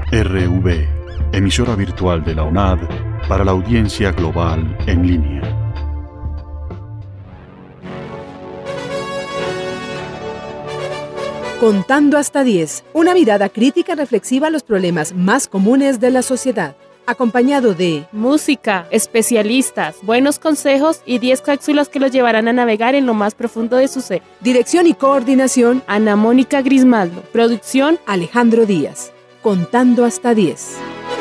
RV, emisora virtual de la UNAD para la audiencia global en línea. Contando hasta 10, una mirada crítica reflexiva a los problemas más comunes de la sociedad, acompañado de música, especialistas, buenos consejos y 10 cápsulas que los llevarán a navegar en lo más profundo de su ser. Dirección y coordinación, Ana Mónica Grismaldo. Producción, Alejandro Díaz. Contando hasta 10.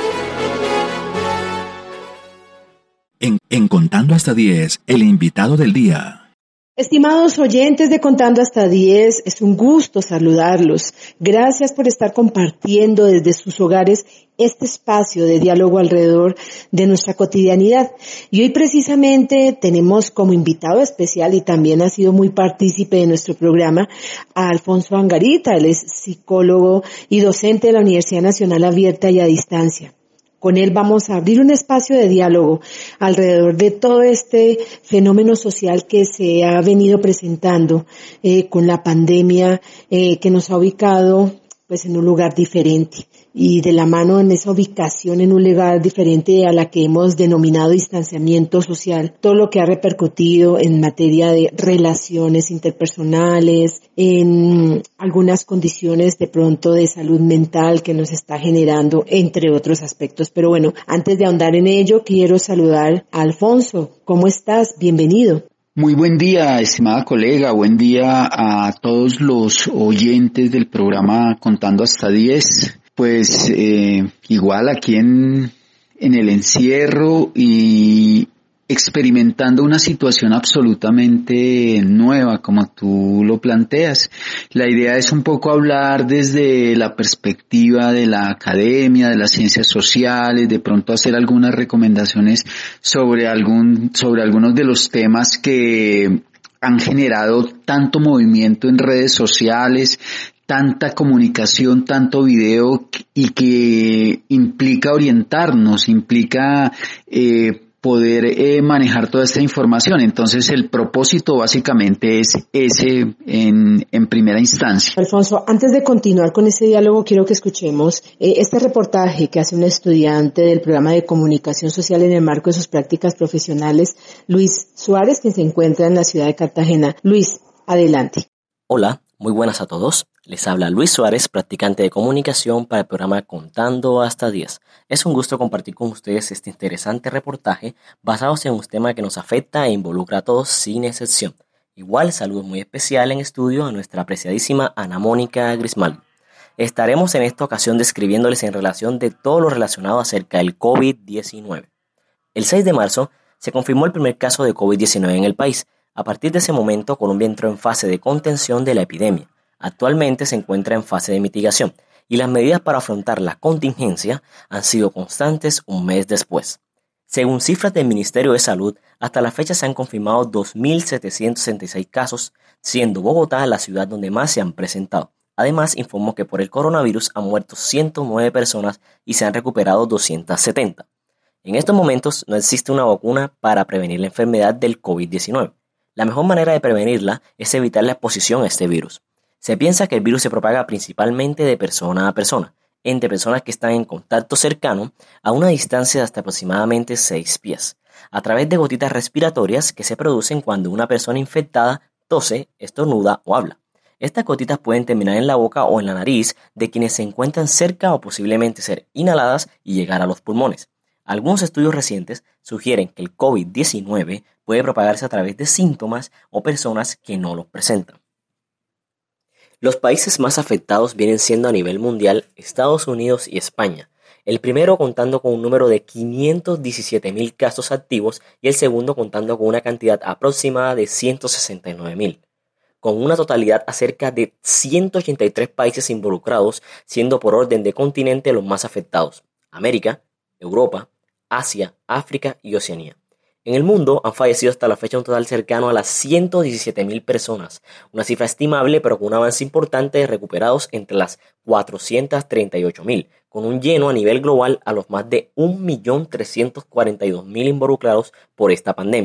En Contando hasta 10, el invitado del día. Estimados oyentes de Contando hasta 10, es un gusto saludarlos. Gracias por estar compartiendo desde sus hogares este espacio de diálogo alrededor de nuestra cotidianidad. Y hoy precisamente tenemos como invitado especial, y también ha sido muy partícipe de nuestro programa, a Alfonso Angarita. Él es psicólogo y docente de la Universidad Nacional Abierta y a Distancia. Con él vamos a abrir un espacio de diálogo alrededor de todo este fenómeno social que se ha venido presentando con la pandemia que nos ha ubicado pues en un lugar diferente, y de la mano en esa ubicación en un lugar diferente a la que hemos denominado distanciamiento social, todo lo que ha repercutido en materia de relaciones interpersonales, en algunas condiciones de pronto de salud mental que nos está generando, entre otros aspectos. Pero bueno, antes de ahondar en ello, quiero saludar a Alfonso. ¿Cómo estás? Bienvenido. Muy buen día, estimada colega, buen día a todos los oyentes del programa Contando hasta 10. Pues igual aquí en el encierro y experimentando una situación absolutamente nueva, como tú lo planteas. La idea es un poco hablar desde la perspectiva de la academia, de las ciencias sociales, de pronto hacer algunas recomendaciones sobre algunos de los temas que han generado tanto movimiento en redes sociales, tanta comunicación, tanto video, y que implica orientarnos, implica poder manejar toda esta información. Entonces el propósito básicamente es ese en primera instancia. Alfonso, antes de continuar con ese diálogo, quiero que escuchemos este reportaje que hace un estudiante del programa de comunicación social en el marco de sus prácticas profesionales, Luis Suárez, quien se encuentra en la ciudad de Cartagena. Luis, adelante. Hola, muy buenas a todos. Les habla Luis Suárez, practicante de comunicación para el programa Contando hasta 10. Es un gusto compartir con ustedes este interesante reportaje basado en un tema que nos afecta e involucra a todos sin excepción. Igual, saludo muy especial en estudio a nuestra apreciadísima Ana Mónica Grismaldo. Estaremos en esta ocasión describiéndoles en relación de todo lo relacionado acerca del COVID-19. El 6 de marzo se confirmó el primer caso de COVID-19 en el país. A partir de ese momento, Colombia entró en fase de contención de la epidemia. Actualmente se encuentra en fase de mitigación y las medidas para afrontar la contingencia han sido constantes un mes después. Según cifras del Ministerio de Salud, hasta la fecha se han confirmado 2.766 casos, siendo Bogotá la ciudad donde más se han presentado. Además, informó que por el coronavirus han muerto 109 personas y se han recuperado 270. En estos momentos no existe una vacuna para prevenir la enfermedad del COVID-19. La mejor manera de prevenirla es evitar la exposición a este virus. Se piensa que el virus se propaga principalmente de persona a persona, entre personas que están en contacto cercano a una distancia de hasta aproximadamente 6 pies, a través de gotitas respiratorias que se producen cuando una persona infectada tose, estornuda o habla. Estas gotitas pueden terminar en la boca o en la nariz de quienes se encuentran cerca o posiblemente ser inhaladas y llegar a los pulmones. Algunos estudios recientes sugieren que el COVID-19 puede propagarse a través de síntomas o personas que no los presentan. Los países más afectados vienen siendo a nivel mundial Estados Unidos y España, el primero contando con un número de 517.000 casos activos y el segundo contando con una cantidad aproximada de 169.000, con una totalidad acerca de 183 países involucrados, siendo por orden de continente los más afectados: América, Europa, Asia, África y Oceanía. En el mundo han fallecido hasta la fecha un total cercano a las 117.000 personas, una cifra estimable pero con un avance importante de recuperados entre las 438.000, con un lleno a nivel global a los más de 1.342.000 involucrados por esta pandemia,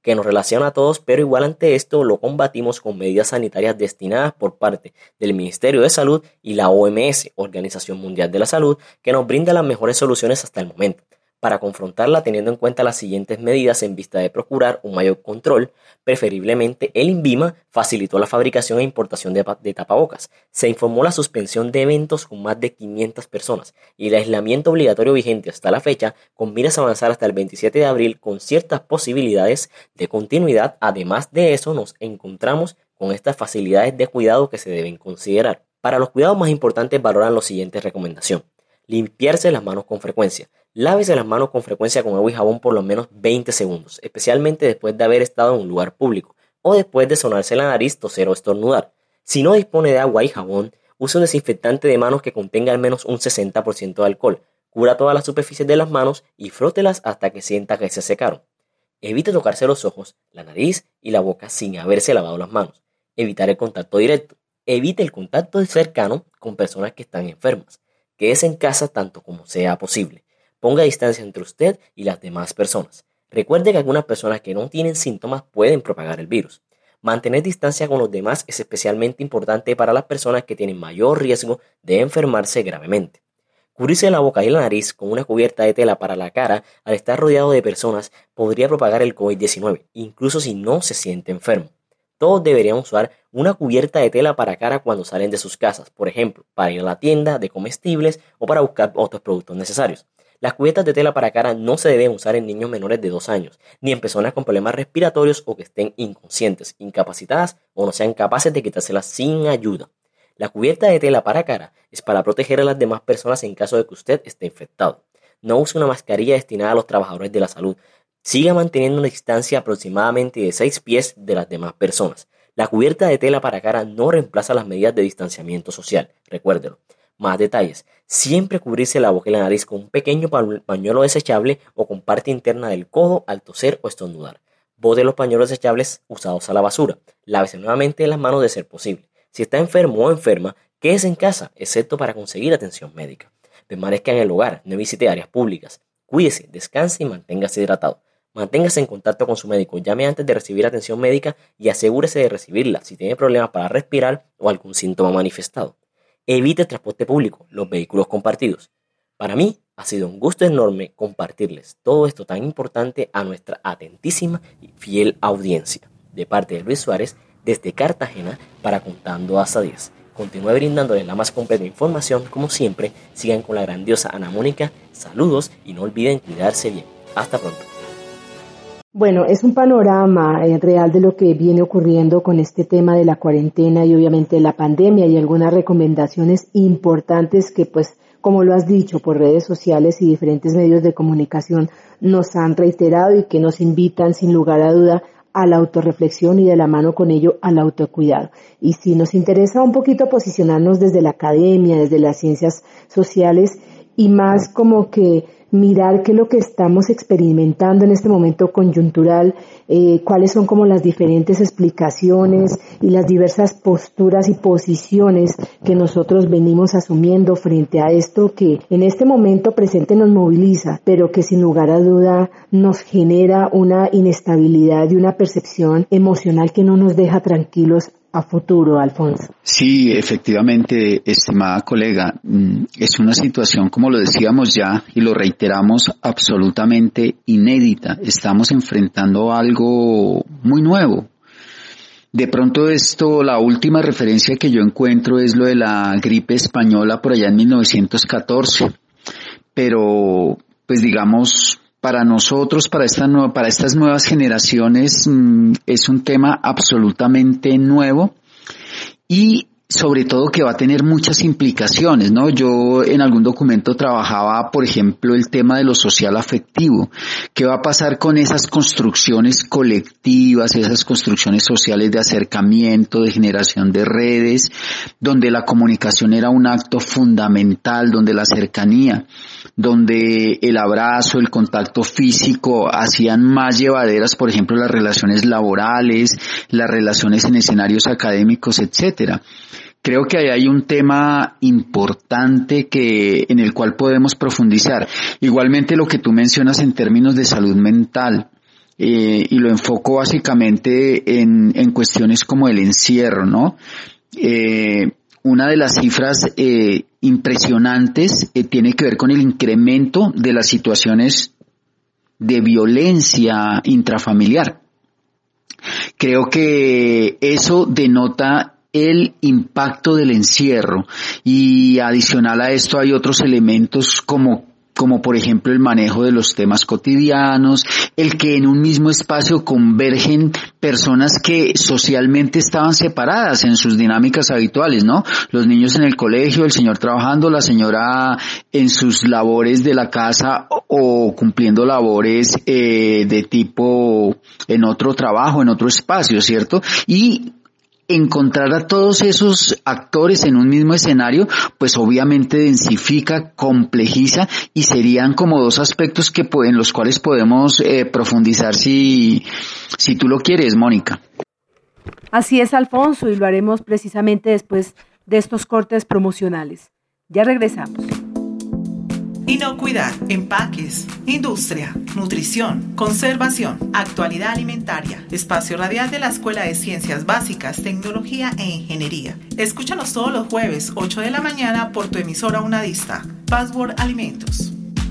que nos relaciona a todos, pero igual ante esto lo combatimos con medidas sanitarias destinadas por parte del Ministerio de Salud y la OMS, Organización Mundial de la Salud, que nos brinda las mejores soluciones hasta el momento. Para confrontarla teniendo en cuenta las siguientes medidas en vista de procurar un mayor control, preferiblemente el INVIMA facilitó la fabricación e importación de tapabocas. Se informó la suspensión de eventos con más de 500 personas y el aislamiento obligatorio vigente hasta la fecha, con miras a avanzar hasta el 27 de abril con ciertas posibilidades de continuidad. Además de eso, nos encontramos con estas facilidades de cuidado que se deben considerar. Para los cuidados más importantes valoran las siguientes recomendaciones. Limpiarse las manos con frecuencia. Lávese las manos con frecuencia con agua y jabón por lo menos 20 segundos, especialmente después de haber estado en un lugar público o después de sonarse la nariz, toser o estornudar. Si no dispone de agua y jabón, use un desinfectante de manos que contenga al menos un 60% de alcohol. Cubra todas las superficies de las manos y frótelas hasta que sienta que se secaron. Evite tocarse los ojos, la nariz y la boca sin haberse lavado las manos. Evitar el contacto directo. Evite el contacto cercano con personas que están enfermas. Quédese en casa tanto como sea posible. Ponga distancia entre usted y las demás personas. Recuerde que algunas personas que no tienen síntomas pueden propagar el virus. Mantener distancia con los demás es especialmente importante para las personas que tienen mayor riesgo de enfermarse gravemente. Cubrirse la boca y la nariz con una cubierta de tela para la cara al estar rodeado de personas podría propagar el COVID-19, incluso si no se siente enfermo. Todos deberían usar una cubierta de tela para cara cuando salen de sus casas, por ejemplo, para ir a la tienda de comestibles o para buscar otros productos necesarios. Las cubiertas de tela para cara no se deben usar en niños menores de 2 años, ni en personas con problemas respiratorios o que estén inconscientes, incapacitadas o no sean capaces de quitárselas sin ayuda. La cubierta de tela para cara es para proteger a las demás personas en caso de que usted esté infectado. No use una mascarilla destinada a los trabajadores de la salud. Siga manteniendo una distancia aproximadamente de 6 pies de las demás personas. La cubierta de tela para cara no reemplaza las medidas de distanciamiento social, recuérdelo. Más detalles. Siempre cubrirse la boca y la nariz con un pequeño pañuelo desechable o con parte interna del codo al toser o estornudar. Bote los pañuelos desechables usados a la basura. Lávese nuevamente las manos de ser posible. Si está enfermo o enferma, quédese en casa, excepto para conseguir atención médica. Permanezca en el hogar, no visite áreas públicas. Cuídese, descanse y manténgase hidratado. Manténgase en contacto con su médico, llame antes de recibir atención médica y asegúrese de recibirla si tiene problemas para respirar o algún síntoma manifestado. Evite el transporte público, los vehículos compartidos. Para mí ha sido un gusto enorme compartirles todo esto tan importante a nuestra atentísima y fiel audiencia. De parte de Luis Suárez, desde Cartagena para Contando hasta 10. Continúe brindándoles la más completa información, como siempre. Sigan con la grandiosa Ana Mónica. Saludos y no olviden cuidarse bien. Hasta pronto. Bueno, es un panorama real de lo que viene ocurriendo con este tema de la cuarentena y obviamente la pandemia, y algunas recomendaciones importantes que, pues, como lo has dicho, por redes sociales y diferentes medios de comunicación nos han reiterado y que nos invitan sin lugar a duda a la autorreflexión y de la mano con ello al autocuidado. Y si nos interesa un poquito posicionarnos desde la academia, desde las ciencias sociales y más como que mirar qué es lo que estamos experimentando en este momento coyuntural, cuáles son como las diferentes explicaciones y las diversas posturas y posiciones que nosotros venimos asumiendo frente a esto que en este momento presente nos moviliza, pero que sin lugar a duda nos genera una inestabilidad y una percepción emocional que no nos deja tranquilos a futuro, Alfonso. Sí, efectivamente, estimada colega, es una situación, como lo decíamos ya y lo reiteramos, absolutamente inédita. Estamos enfrentando algo muy nuevo. De pronto la última referencia que yo encuentro es lo de la gripe española por allá en 1914, pero pues digamos, para nosotros, para estas nuevas generaciones, es un tema absolutamente nuevo y sobre todo que va a tener muchas implicaciones, ¿no? Yo en algún documento trabajaba, por ejemplo, el tema de lo social afectivo. ¿Qué va a pasar con esas construcciones colectivas, esas construcciones sociales de acercamiento, de generación de redes, donde la comunicación era un acto fundamental, donde la cercanía, donde el abrazo, el contacto físico hacían más llevaderas, por ejemplo, las relaciones laborales, las relaciones en escenarios académicos, etcétera? Creo que ahí hay un tema importante en el cual podemos profundizar. Igualmente lo que tú mencionas en términos de salud mental. y lo enfoco básicamente en cuestiones como el encierro, ¿no? Una de las cifras impresionantes tiene que ver con el incremento de las situaciones de violencia intrafamiliar. Creo que eso denota el impacto del encierro, y adicional a esto hay otros elementos como por ejemplo el manejo de los temas cotidianos, el que en un mismo espacio convergen personas que socialmente estaban separadas en sus dinámicas habituales, ¿no? Los niños en el colegio, el señor trabajando, la señora en sus labores de la casa o cumpliendo labores de tipo en otro trabajo, en otro espacio, ¿cierto? Y encontrar a todos esos actores en un mismo escenario, pues obviamente densifica, complejiza, y serían como dos aspectos en los cuales podemos profundizar si tú lo quieres, Mónica. Así es, Alfonso, y lo haremos precisamente después de estos cortes promocionales. Ya regresamos. Inocuidad, empaques, industria, nutrición, conservación, actualidad alimentaria. Espacio radial de la Escuela de Ciencias Básicas, Tecnología e Ingeniería. Escúchanos todos los jueves, 8 de la mañana, por tu emisora unadista. Password Alimentos.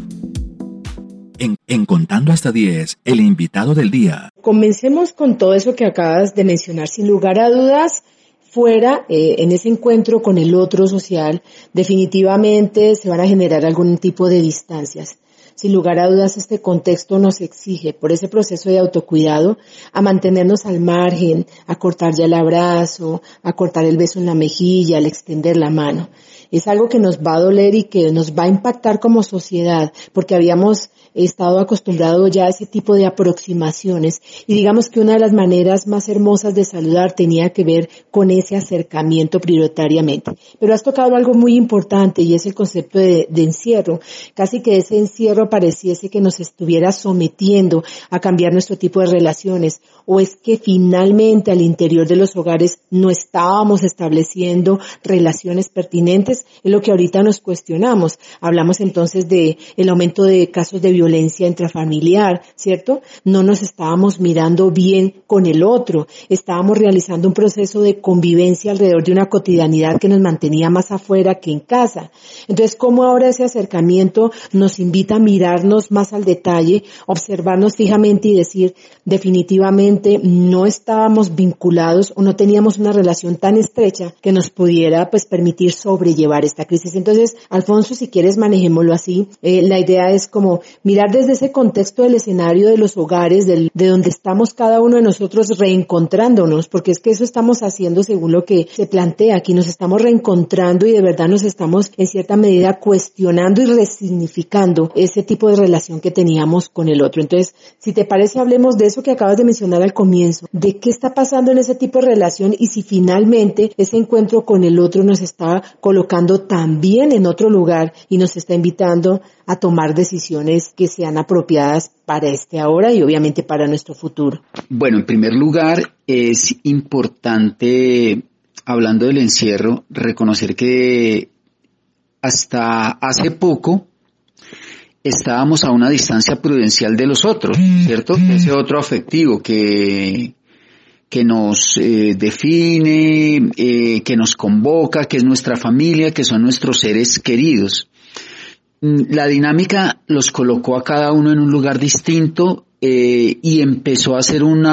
En Contando hasta 10, el invitado del día. Comencemos con todo eso que acabas de mencionar. Sin lugar a dudas, fuera, en ese encuentro con el otro social, definitivamente se van a generar algún tipo de distancias. Sin lugar a dudas, este contexto nos exige, por ese proceso de autocuidado, a mantenernos al margen, a cortar ya el abrazo, a cortar el beso en la mejilla, al extender la mano. Es algo que nos va a doler y que nos va a impactar como sociedad, porque habíamos estado acostumbrados ya a ese tipo de aproximaciones, y digamos que una de las maneras más hermosas de saludar tenía que ver con ese acercamiento prioritariamente. Pero has tocado algo muy importante, y es el concepto de encierro. Casi que ese encierro pareciese que nos estuviera sometiendo a cambiar nuestro tipo de relaciones, o es que finalmente al interior de los hogares no estábamos estableciendo relaciones pertinentes. Es lo que ahorita nos cuestionamos. Hablamos entonces de el aumento de casos de violencia intrafamiliar, ¿cierto? No nos estábamos mirando bien con el otro, estábamos realizando un proceso de convivencia alrededor de una cotidianidad que nos mantenía más afuera que en casa. Entonces, ¿cómo ahora ese acercamiento nos invita a mirarnos más al detalle, observarnos fijamente y decir, definitivamente no estábamos vinculados o no teníamos una relación tan estrecha que nos pudiera pues permitir sobrellevar esta crisis? Entonces, Alfonso, si quieres, manejémoslo así. La idea es como mirar desde ese contexto del escenario de los hogares, de donde estamos cada uno de nosotros reencontrándonos, porque es que eso estamos haciendo según lo que se plantea aquí. Nos estamos reencontrando y de verdad nos estamos en cierta medida cuestionando y resignificando ese tipo de relación que teníamos con el otro. Entonces, si te parece, hablemos de eso que acabas de mencionar al comienzo, de qué está pasando en ese tipo de relación y si finalmente ese encuentro con el otro nos está colocando también en otro lugar y nos está invitando a tomar decisiones que sean apropiadas para este ahora y obviamente para nuestro futuro. Bueno, en primer lugar, es importante, hablando del encierro, reconocer que hasta hace poco estábamos a una distancia prudencial de los otros, ¿cierto? Ese otro afectivo que nos define, que nos convoca, que es nuestra familia, que son nuestros seres queridos. La dinámica los colocó a cada uno en un lugar distinto y empezó a hacer un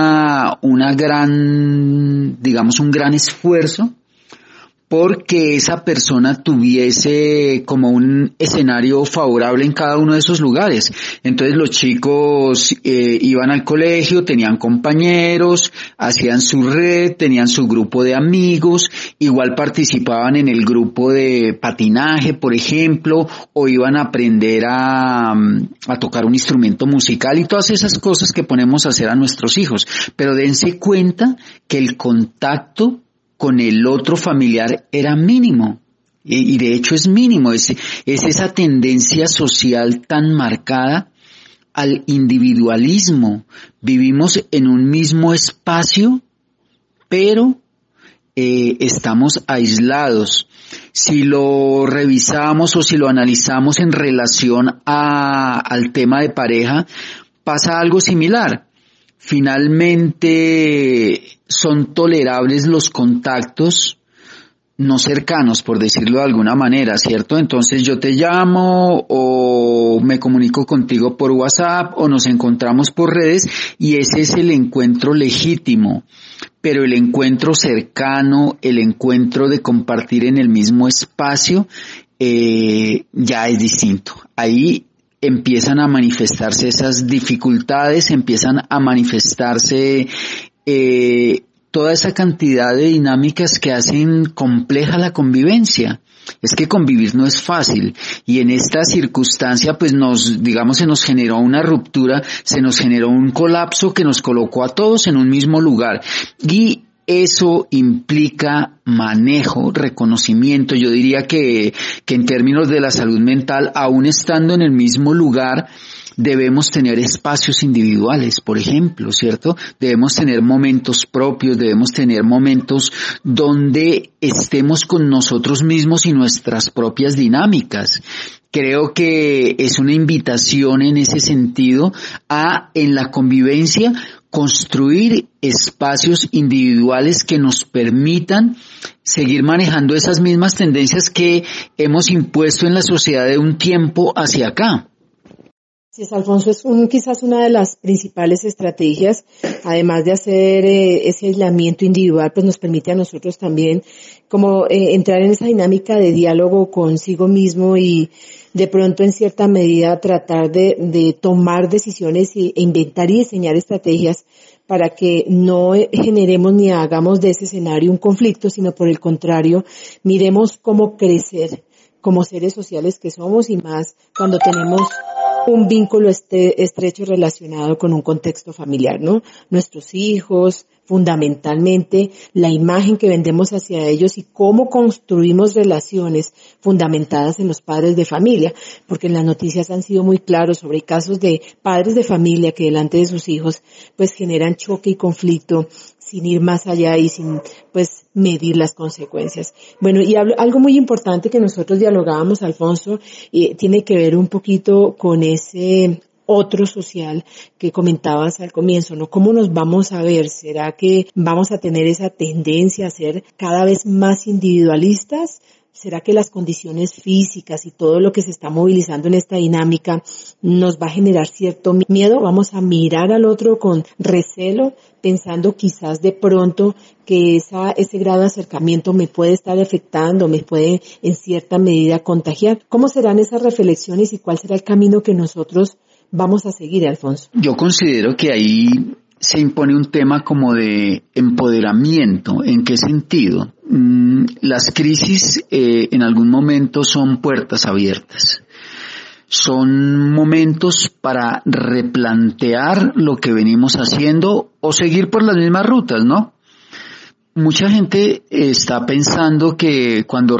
gran esfuerzo porque esa persona tuviese como un escenario favorable en cada uno de esos lugares. Entonces los chicos iban al colegio, tenían compañeros, hacían su red, tenían su grupo de amigos, igual participaban en el grupo de patinaje, por ejemplo, o iban a aprender a tocar un instrumento musical y todas esas cosas que ponemos a hacer a nuestros hijos. Pero dense cuenta que el contacto con el otro familiar era mínimo, y de hecho es mínimo, es esa tendencia social tan marcada al individualismo. Vivimos en un mismo espacio, pero estamos aislados. Si lo revisamos o si lo analizamos en relación al tema de pareja, pasa algo similar. Finalmente, son tolerables los contactos no cercanos, por decirlo de alguna manera, ¿cierto? Entonces yo te llamo o me comunico contigo por WhatsApp o nos encontramos por redes y ese es el encuentro legítimo. Pero el encuentro cercano, el encuentro de compartir en el mismo espacio, ya es distinto. Ahí empiezan a manifestarse esas dificultades, empiezan a manifestarse toda esa cantidad de dinámicas que hacen compleja la convivencia. Es que convivir no es fácil y en esta circunstancia pues se nos generó una ruptura, se nos generó un colapso que nos colocó a todos en un mismo lugar y eso implica manejo, reconocimiento. Yo diría que en términos de la salud mental, aún estando en el mismo lugar, debemos tener espacios individuales, por ejemplo, ¿cierto? Debemos tener momentos propios, debemos tener momentos donde estemos con nosotros mismos y nuestras propias dinámicas. Creo que es una invitación en ese sentido a, en la convivencia, construir espacios individuales que nos permitan seguir manejando esas mismas tendencias que hemos impuesto en la sociedad de un tiempo hacia acá. Sí, Alfonso, es quizás una de las principales estrategias, además de hacer ese aislamiento individual, pues nos permite a nosotros también como entrar en esa dinámica de diálogo consigo mismo y de pronto en cierta medida tratar de tomar decisiones e inventar y diseñar estrategias para que no generemos ni hagamos de ese escenario un conflicto, sino por el contrario, miremos cómo crecer como seres sociales que somos y más cuando tenemos un vínculo estrecho relacionado con un contexto familiar, ¿no? Nuestros hijos, fundamentalmente, la imagen que vendemos hacia ellos y cómo construimos relaciones fundamentadas en los padres de familia, porque en las noticias han sido muy claros sobre casos de padres de familia que delante de sus hijos pues generan choque y conflicto sin ir más allá y sin pues medir las consecuencias. Bueno, y algo muy importante que nosotros dialogábamos, Alfonso, tiene que ver un poquito con ese otro social que comentabas al comienzo, ¿no? ¿Cómo nos vamos a ver? ¿Será que vamos a tener esa tendencia a ser cada vez más individualistas? ¿Será que las condiciones físicas y todo lo que se está movilizando en esta dinámica nos va a generar cierto miedo? ¿Vamos a mirar al otro con recelo, pensando quizás de pronto que ese grado de acercamiento me puede estar afectando, me puede en cierta medida contagiar? ¿Cómo serán esas reflexiones y cuál será el camino que nosotros vamos a seguir, Alfonso? Yo considero que ahí se impone un tema como de empoderamiento. ¿En qué sentido? Las crisis en algún momento son puertas abiertas. Son momentos para replantear lo que venimos haciendo o seguir por las mismas rutas, ¿no? Mucha gente está pensando que cuando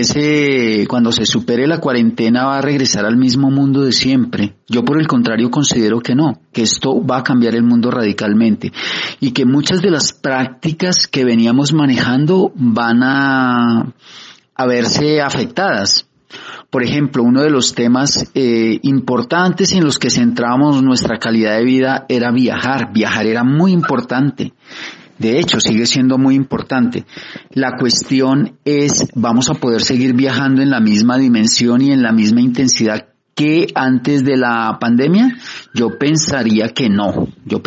se supere la cuarentena va a regresar al mismo mundo de siempre. Yo por el contrario considero que no, que esto va a cambiar el mundo radicalmente y que muchas de las prácticas que veníamos manejando van a verse afectadas. Por ejemplo, uno de los temas importantes en los que centrábamos nuestra calidad de vida era viajar. Viajar era muy importante. De hecho, sigue siendo muy importante. La cuestión es, ¿vamos a poder seguir viajando en la misma dimensión y en la misma intensidad que antes de la pandemia? Yo pensaría que no.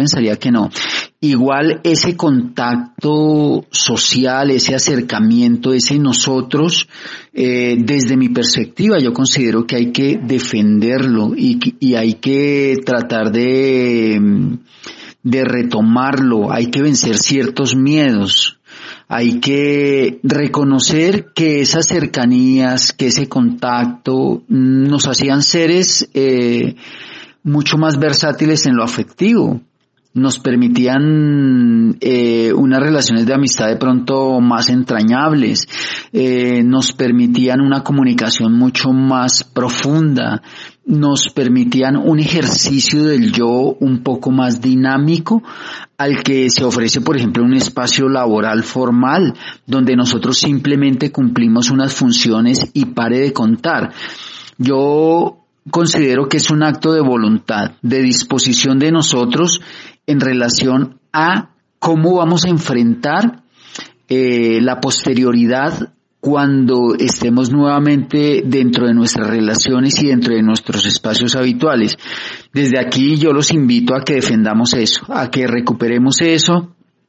Igual ese contacto social, ese acercamiento, ese nosotros, desde mi perspectiva, yo considero que hay que defenderlo y hay que tratar de retomarlo, hay que vencer ciertos miedos, hay que reconocer que esas cercanías, que ese contacto nos hacían seres mucho más versátiles en lo afectivo, nos permitían unas relaciones de amistad de pronto más entrañables, nos permitían una comunicación mucho más profunda, nos permitían un ejercicio del yo un poco más dinámico al que se ofrece, por ejemplo, un espacio laboral formal, donde nosotros simplemente cumplimos unas funciones y pare de contar. Yo considero que es un acto de voluntad, de disposición de nosotros en relación a cómo vamos a enfrentar la posterioridad cuando estemos nuevamente dentro de nuestras relaciones y dentro de nuestros espacios habituales. Desde aquí yo los invito a que defendamos eso, a que recuperemos eso,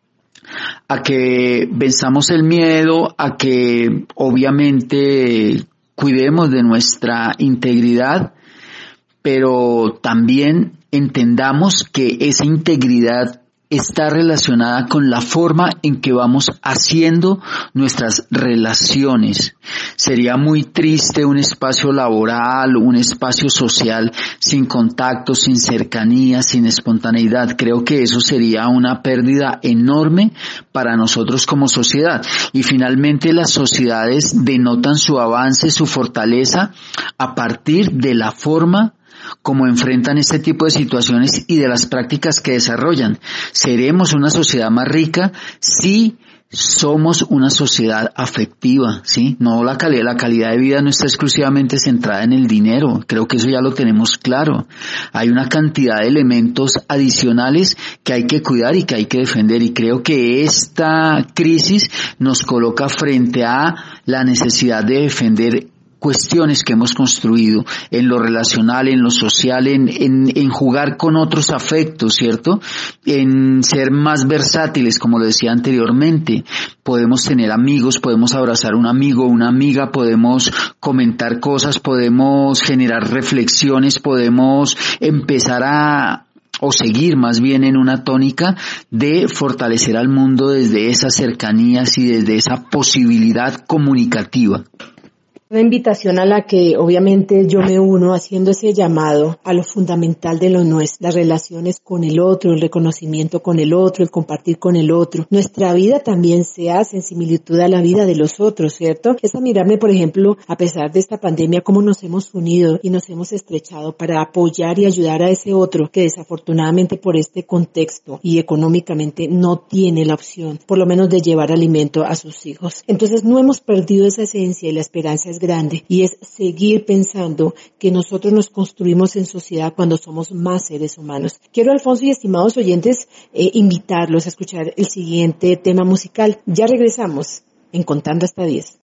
a que venzamos el miedo, a que obviamente cuidemos de nuestra integridad, pero también entendamos que esa integridad está relacionada con la forma en que vamos haciendo nuestras relaciones. Sería muy triste un espacio laboral, un espacio social sin contacto, sin cercanía, sin espontaneidad. Creo que eso sería una pérdida enorme para nosotros como sociedad. Y finalmente las sociedades denotan su avance, su fortaleza a partir de la forma como enfrentan este tipo de situaciones y de las prácticas que desarrollan. Seremos una sociedad más rica si somos una sociedad afectiva, ¿sí? No la calidad de vida no está exclusivamente centrada en el dinero. Creo que eso ya lo tenemos claro. Hay una cantidad de elementos adicionales que hay que cuidar y que hay que defender. Y creo que esta crisis nos coloca frente a la necesidad de defender cuestiones que hemos construido en lo relacional, en lo social, en jugar con otros afectos, ¿cierto? En ser más versátiles, como lo decía anteriormente. Podemos tener amigos, podemos abrazar a un amigo, una amiga, podemos comentar cosas, podemos generar reflexiones, podemos empezar o seguir más bien en una tónica de fortalecer al mundo desde esas cercanías y desde esa posibilidad comunicativa. Una invitación a la que obviamente yo me uno haciendo ese llamado a lo fundamental de lo nuestro, las relaciones con el otro, el reconocimiento con el otro, el compartir con el otro. Nuestra vida también se hace en similitud a la vida de los otros, ¿cierto? Es a mirarme, por ejemplo, a pesar de esta pandemia, cómo nos hemos unido y nos hemos estrechado para apoyar y ayudar a ese otro que desafortunadamente por este contexto y económicamente no tiene la opción, por lo menos de llevar alimento a sus hijos. Entonces no hemos perdido esa esencia y la esperanza es grande y es seguir pensando que nosotros nos construimos en sociedad cuando somos más seres humanos. Quiero, Alfonso y estimados oyentes, invitarlos a escuchar el siguiente tema musical. Ya regresamos en Contando hasta 10.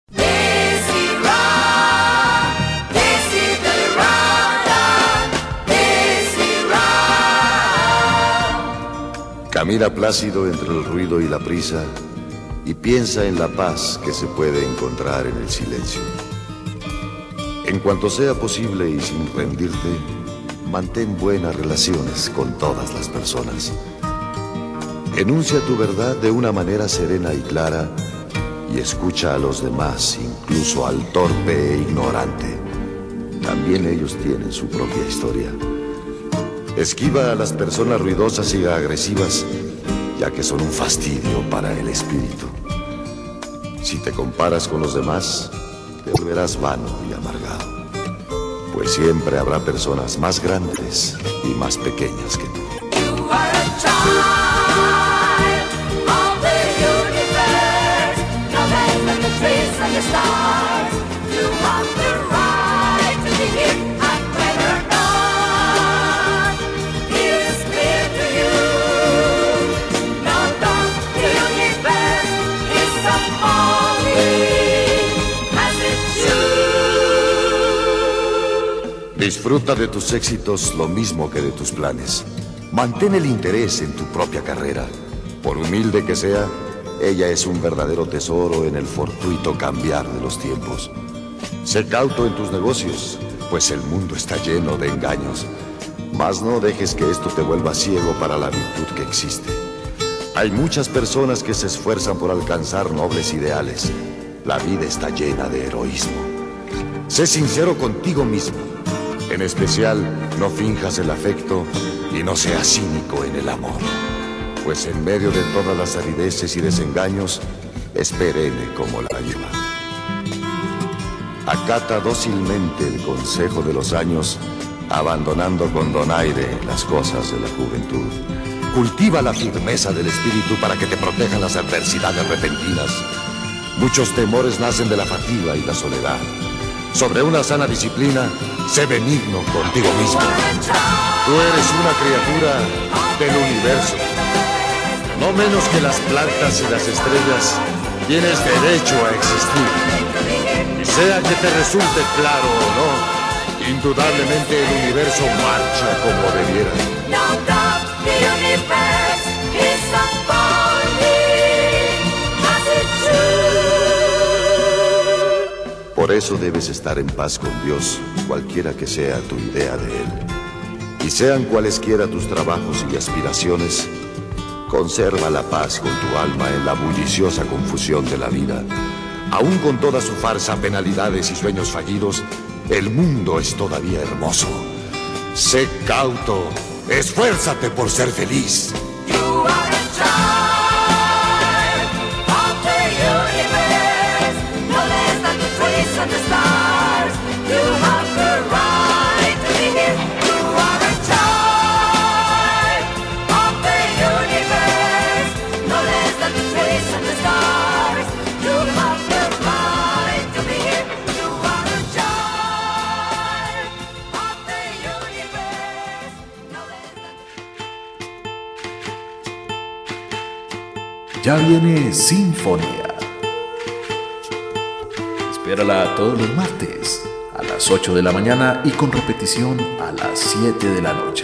Camina plácido entre el ruido y la prisa y piensa en la paz que se puede encontrar en el silencio. En cuanto sea posible y sin rendirte, mantén buenas relaciones con todas las personas. Enuncia tu verdad de una manera serena y clara y escucha a los demás, incluso al torpe e ignorante. También ellos tienen su propia historia. Esquiva a las personas ruidosas y agresivas, ya que son un fastidio para el espíritu. Si te comparas con los demás, te volverás vano y amargado, pues siempre habrá personas más grandes y más pequeñas que tú. Disfruta de tus éxitos lo mismo que de tus planes. Mantén el interés en tu propia carrera. Por humilde que sea, ella es un verdadero tesoro en el fortuito cambiar de los tiempos. Sé cauto en tus negocios, pues el mundo está lleno de engaños. Mas no dejes que esto te vuelva ciego para la virtud que existe. Hay muchas personas que se esfuerzan por alcanzar nobles ideales. La vida está llena de heroísmo. Sé sincero contigo mismo. En especial, no finjas el afecto y no seas cínico en el amor, pues en medio de todas las arideces y desengaños, es perenne como la hierba. Acata dócilmente el consejo de los años, abandonando con donaire las cosas de la juventud. Cultiva la firmeza del espíritu para que te protejan las adversidades repentinas. Muchos temores nacen de la fatiga y la soledad. sobre una sana disciplina, sé benigno contigo mismo. Tú eres una criatura del universo. No menos que las plantas y las estrellas, tienes derecho a existir. Sea que te resulte claro o no, indudablemente el universo marcha como debiera. Por eso debes estar en paz con Dios, cualquiera que sea tu idea de Él. Y sean cualesquiera tus trabajos y aspiraciones, conserva la paz con tu alma en la bulliciosa confusión de la vida. Aún con toda su farsa, penalidades y sueños fallidos, el mundo es todavía hermoso. Sé cauto, esfuérzate por ser feliz. Ya viene Sinfonía. Espérala todos los martes a las 8 de la mañana y con repetición a las 7 de la noche.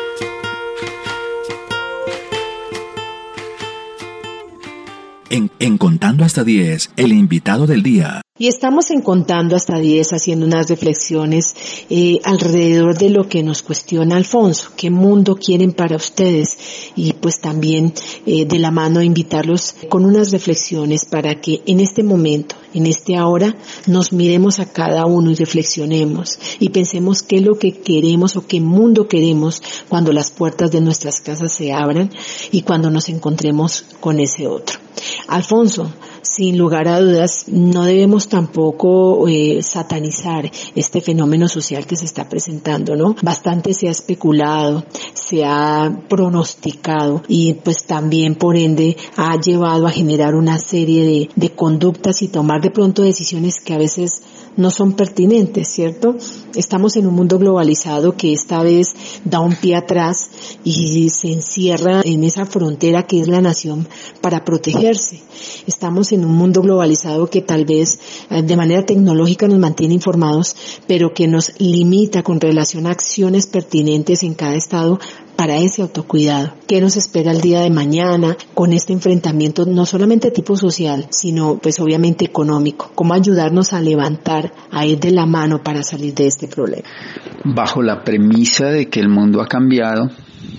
En Contando hasta 10, el invitado del día. Y estamos en Contando hasta 10 haciendo unas reflexiones alrededor de lo que nos cuestiona Alfonso. ¿Qué mundo quieren para ustedes? Y pues también de la mano invitarlos con unas reflexiones para que en este momento, en este ahora, nos miremos a cada uno y reflexionemos y pensemos qué es lo que queremos o qué mundo queremos cuando las puertas de nuestras casas se abran y cuando nos encontremos con ese otro. Alfonso, sin lugar a dudas, no debemos tampoco satanizar este fenómeno social que se está presentando, ¿no? Bastante se ha especulado, se ha pronosticado y pues también por ende ha llevado a generar una serie de conductas y tomar de pronto decisiones que a veces no son pertinentes, ¿cierto? Estamos en un mundo globalizado que esta vez da un pie atrás y se encierra en esa frontera que es la nación para protegerse. Estamos en un mundo globalizado que tal vez de manera tecnológica nos mantiene informados, pero que nos limita con relación a acciones pertinentes en cada estado para ese autocuidado. ¿Qué nos espera el día de mañana con este enfrentamiento no solamente de tipo social, sino pues obviamente económico? ¿Cómo ayudarnos a levantar, a ir de la mano para salir de este problema? Bajo la premisa de que el mundo ha cambiado,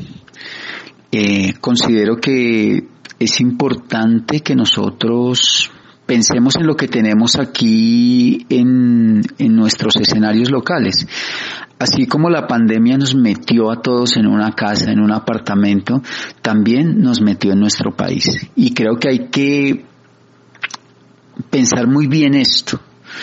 considero que es importante que nosotros pensemos en lo que tenemos aquí en nuestros escenarios locales. Así como la pandemia nos metió a todos en una casa, en un apartamento, también nos metió en nuestro país. Y creo que hay que pensar muy bien esto.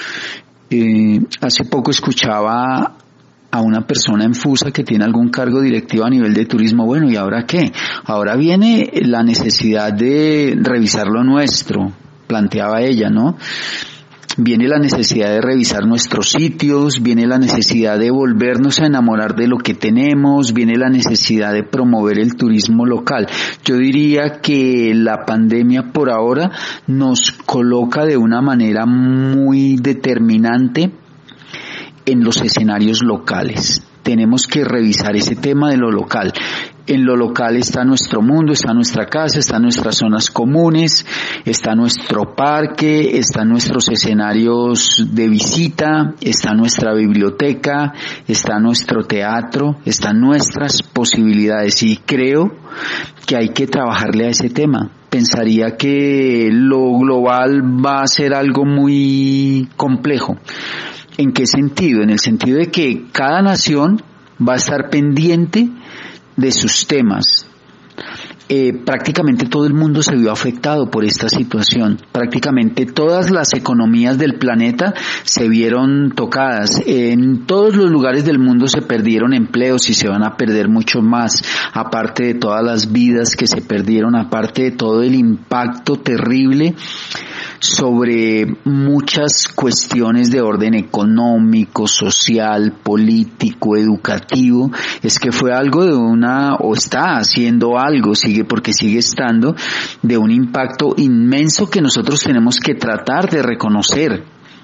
Hace poco escuchaba a una persona en FUSA que tiene algún cargo directivo a nivel de turismo. Bueno, ¿y ahora qué? Ahora viene la necesidad de revisar lo nuestro, planteaba ella, ¿no? Viene la necesidad de revisar nuestros sitios, viene la necesidad de volvernos a enamorar de lo que tenemos, viene la necesidad de promover el turismo local. Yo diría que la pandemia por ahora nos coloca de una manera muy determinante en los escenarios locales. Tenemos que revisar ese tema de lo local. En lo local está nuestro mundo, está nuestra casa, están nuestras zonas comunes, está nuestro parque, están nuestros escenarios de visita, está nuestra biblioteca, está nuestro teatro, están nuestras posibilidades y creo que hay que trabajarle a ese tema. Pensaría que lo global va a ser algo muy complejo. ¿En qué sentido? En el sentido de que cada nación va a estar pendiente de sus temas. prácticamente todo el mundo se vio afectado por esta situación. Prácticamente todas las economías del planeta se vieron tocadas. En todos los lugares del mundo se perdieron empleos y se van a perder mucho más, aparte de todas las vidas que se perdieron, aparte de todo el impacto terrible sobre muchas cuestiones de orden económico, social, político, educativo. Es que fue algo o está haciendo algo, porque sigue estando, de un impacto inmenso que nosotros tenemos que tratar de reconocer.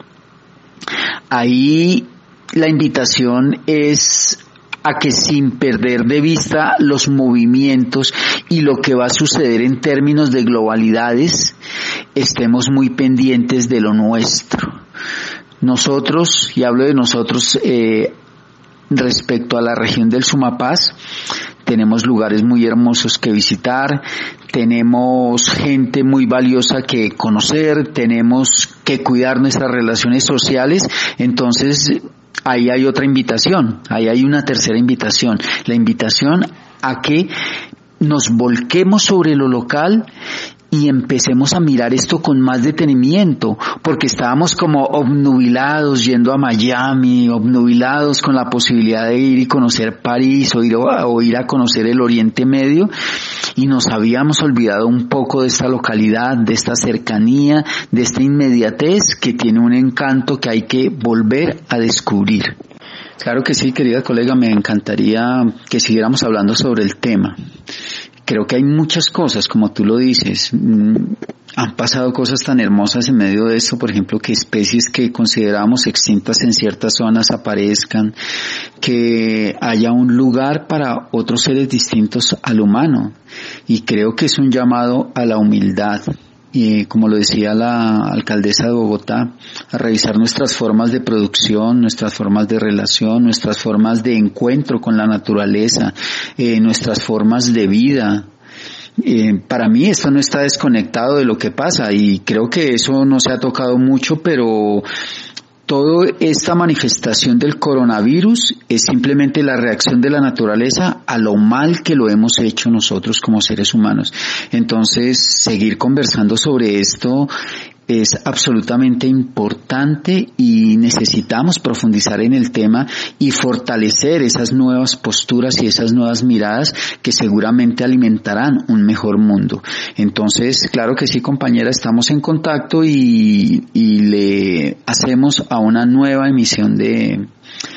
Ahí la invitación es a que, sin perder de vista los movimientos y lo que va a suceder en términos de globalidades, estemos muy pendientes de lo nuestro. Nosotros, y hablo de nosotros respecto a la región del Sumapaz, tenemos lugares muy hermosos que visitar, tenemos gente muy valiosa que conocer, tenemos que cuidar nuestras relaciones sociales. Entonces ahí hay otra invitación, ahí hay una tercera invitación, la invitación a que nos volquemos sobre lo local y empecemos a mirar esto con más detenimiento, porque estábamos como obnubilados yendo a Miami, obnubilados con la posibilidad de ir y conocer París o ir a conocer el Oriente Medio, y nos habíamos olvidado un poco de esta localidad, de esta cercanía, de esta inmediatez que tiene un encanto que hay que volver a descubrir. Claro que sí, querida colega, me encantaría que siguiéramos hablando sobre el tema. Creo que hay muchas cosas, como tú lo dices. Han pasado cosas tan hermosas en medio de esto, por ejemplo, que especies que considerábamos extintas en ciertas zonas aparezcan, que haya un lugar para otros seres distintos al humano. Y creo que es un llamado a la humildad. Y como lo decía la alcaldesa de Bogotá, a revisar nuestras formas de producción, nuestras formas de relación, nuestras formas de encuentro con la naturaleza, nuestras formas de vida. Para mí esto no está desconectado de lo que pasa, y creo que eso no se ha tocado mucho, pero toda esta manifestación del coronavirus es simplemente la reacción de la naturaleza a lo mal que lo hemos hecho nosotros como seres humanos. Entonces, seguir conversando sobre esto es absolutamente importante, y necesitamos profundizar en el tema y fortalecer esas nuevas posturas y esas nuevas miradas que seguramente alimentarán un mejor mundo. Entonces, claro que sí, compañera, estamos en contacto y le hacemos a una nueva emisión de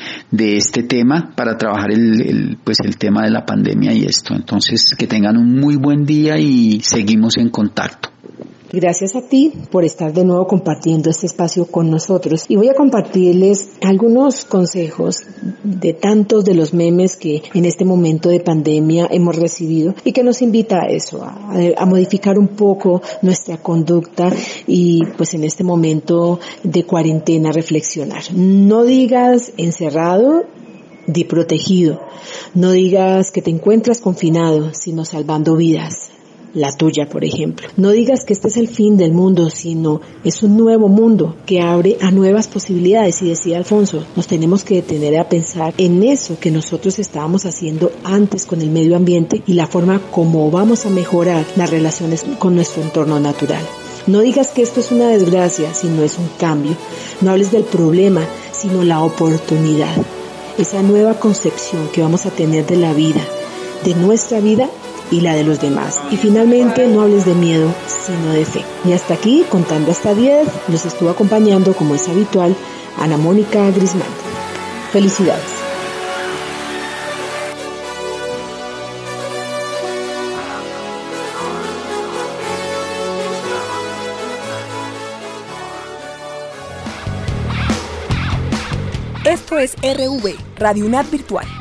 este tema para trabajar el tema de la pandemia y esto. Entonces, que tengan un muy buen día y seguimos en contacto. Gracias a ti por estar de nuevo compartiendo este espacio con nosotros, y voy a compartirles algunos consejos de tantos de los memes que en este momento de pandemia hemos recibido, y que nos invita a eso, a modificar un poco nuestra conducta y pues en este momento de cuarentena reflexionar. No digas encerrado, di protegido. No digas que te encuentras confinado, sino salvando vidas. La tuya, por ejemplo. No digas que este es el fin del mundo, sino es un nuevo mundo que abre a nuevas posibilidades. Y decía Alfonso, nos tenemos que detener a pensar en eso que nosotros estábamos haciendo antes con el medio ambiente y la forma como vamos a mejorar las relaciones con nuestro entorno natural. No digas que esto es una desgracia, sino es un cambio. No hables del problema, sino la oportunidad. Esa nueva concepción que vamos a tener de la vida, de nuestra vida y la de los demás. Y finalmente, no hables de miedo, sino de fe. Y hasta aquí, contando hasta 10, nos estuvo acompañando, como es habitual, Ana Mónica Grisman. Felicidades. Esto es RV, Radio UNAD Virtual.